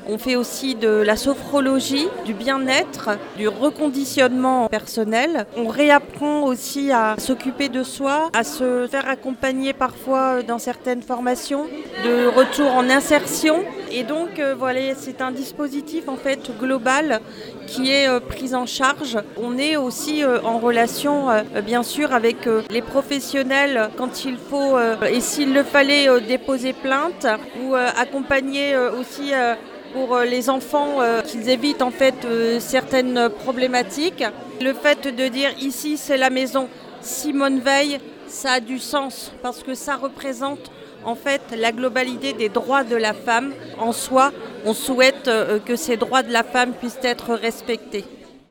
On fait aussi de la sophrologie, du bien-être, du reconditionnement personnel. On réapprend aussi à s'occuper de soi, à se faire accompagner parfois dans certaines formations, de retour en insertion. Et donc voilà, c'est un dispositif en fait global qui est pris en charge. On est aussi en relation bien sûr avec les professionnels quand il faut et s'il le fallait déposer plainte ou accompagner aussi pour les enfants qu'ils évitent en fait certaines problématiques. Le fait de dire ici c'est la maison Simone Veil, ça a du sens parce que ça représente en fait la globalité des droits de la femme. En soi, on souhaite que ces droits de la femme puissent être respectés.